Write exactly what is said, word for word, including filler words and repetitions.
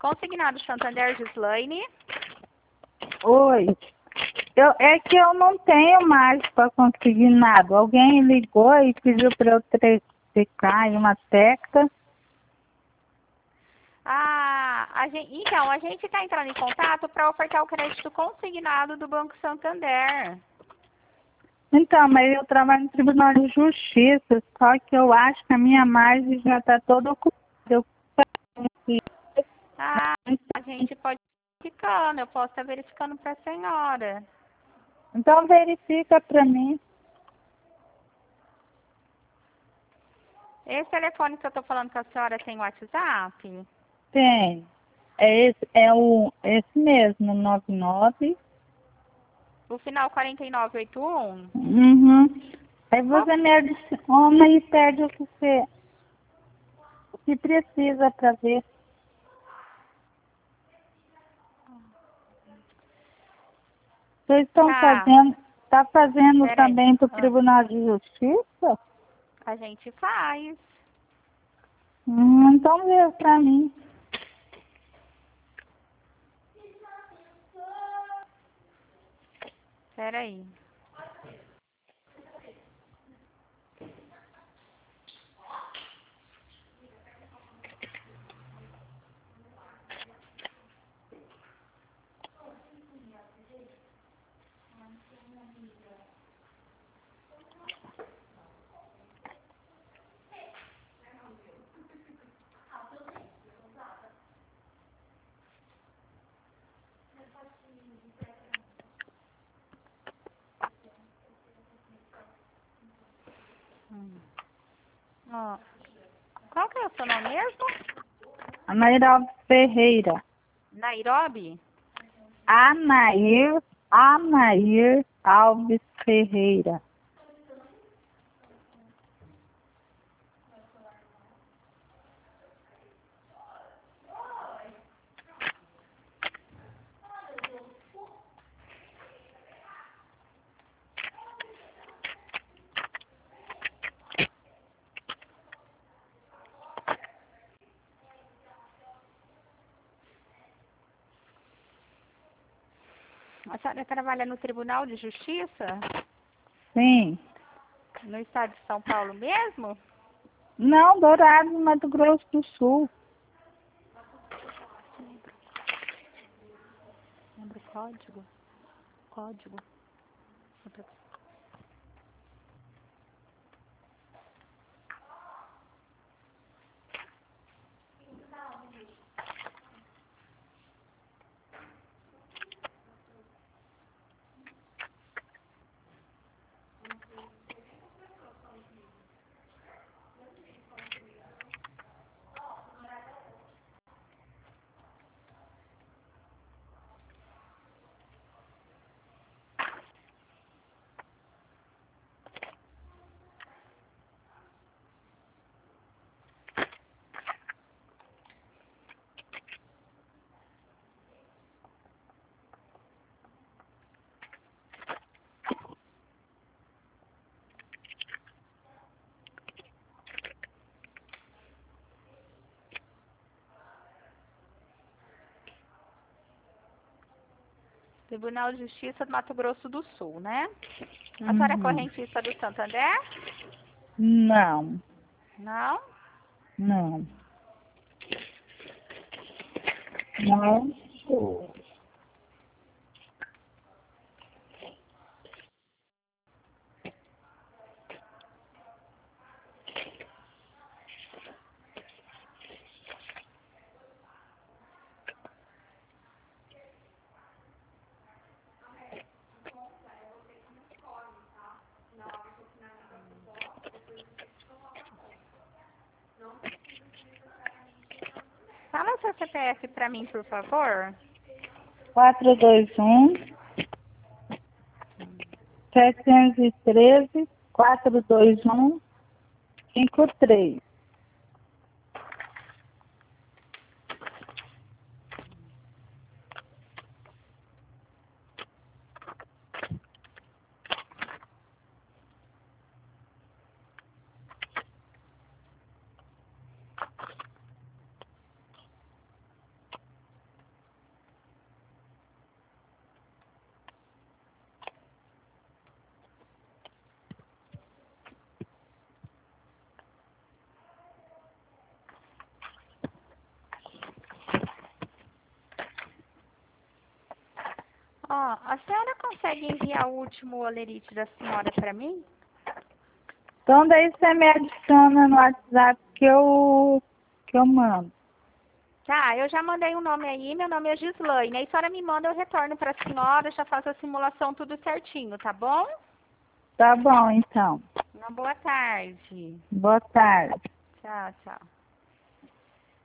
Consignado Santander, Gislaine. Oi. Eu, é que eu não tenho mais para conseguir nada. Alguém ligou e pediu para eu triplicar em uma tecla. Ah, a gente, então, a gente está entrando em contato para ofertar o crédito consignado do Banco Santander. Então, mas eu trabalho no Tribunal de Justiça, só que eu acho que a minha margem já está toda ocupada. Eu Ah, a gente pode estar verificando, eu posso estar verificando para a senhora. Então verifica para mim. Esse telefone que eu estou falando com a senhora tem WhatsApp? Tem. É esse, é o, esse mesmo, nove nove. O final quarenta e nove oitenta e um? Uhum. Aí Qual? você me adiciona e pede o que você o que precisa para ver. Vocês estão Tá, fazendo, tá fazendo peraí. também para o Ah, Tribunal de Justiça? a gente faz. Hum, então vê para mim. Peraí. Hum. Ó, qual que é o seu nome mesmo? Anaíra Ferreira. Nairobi? Anair, Anair Alves Ferreira. A senhora trabalha no Tribunal de Justiça? Sim. No estado de São Paulo mesmo? Não, Dourado, Mato Grosso do Sul. Lembra o código? Código. Tribunal de Justiça do Mato Grosso do Sul, né? A senhora é Uhum. correntista do Santander? Não, Não? não. Não sou. Fala o seu C P F para mim, por favor. quatro dois um, sete um três, quatro dois um, cinco três. Ó, a senhora consegue enviar o último olerite da senhora para mim? Então daí você me adiciona no WhatsApp que eu, que eu mando. Tá, eu já mandei um nome aí, meu nome é Gislaine. Aí a senhora me manda, eu retorno para a senhora, já faço a simulação tudo certinho, tá bom? Tá bom, então. Uma boa tarde. Boa tarde. Tchau, tchau.